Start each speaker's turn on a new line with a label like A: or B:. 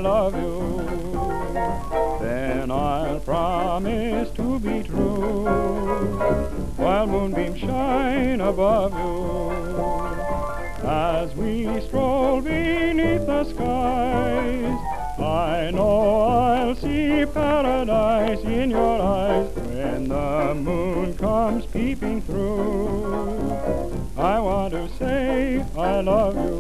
A: love you, then I'll promise to be true, while moonbeams shine above you, as we stroll beneath the skies. I know I'll see paradise in your eyes when the moon comes peeping through. I want to say I love you,